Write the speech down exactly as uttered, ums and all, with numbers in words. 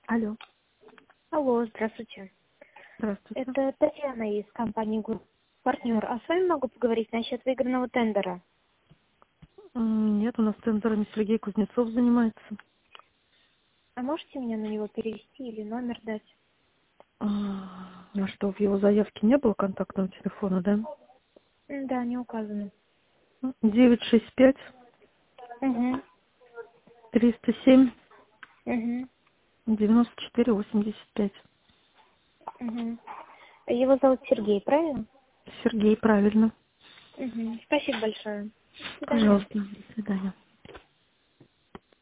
Алло. Алло, здравствуйте. Здравствуйте. Это Татьяна из компании Групп Партнер. А с вами могу поговорить насчет выигранного тендера? М, Нет, у нас тендерами Сергей Кузнецов занимается. А можете мне на него перевести или номер дать? А а что, в его заявке не было контактного телефона, да? М, Да, не указано. девять шесть пять Угу. триста семь Угу. девяносто четыре восемьдесят пять. Угу. Его зовут Сергей, правильно? Сергей, правильно. Угу. Спасибо большое. До свидания. Пожалуйста, до свидания.